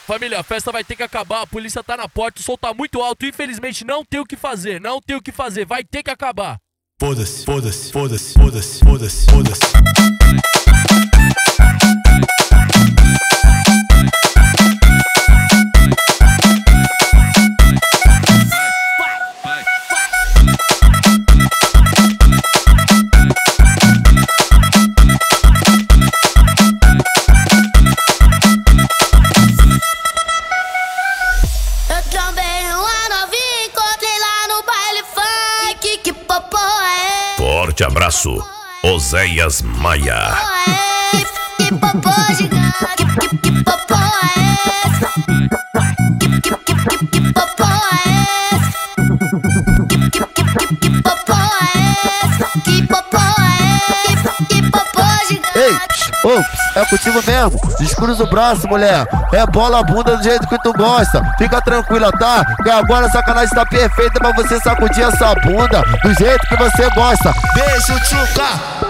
Família, a festa vai ter que acabar, a polícia tá na porta, o som tá muito alto, infelizmente não tem o que fazer, vai ter que acabar. Foda-se, foda-se, foda-se, foda-se, foda-se, foda-se. Forte abraço, Oséias Maia. Que popô gigante, que popô é essa? Que popô é essa? Que popô é essa? Que popô é essa? Que popô gigante. Ei, ops, é contigo mesmo. Descruza o braço, mulher. É bola a bunda do jeito que tu gosta. Fica tranquila, tá? Que agora a sacanagem tá perfeita pra você sacudir essa bunda do jeito que você gosta. Beijo, tchuca.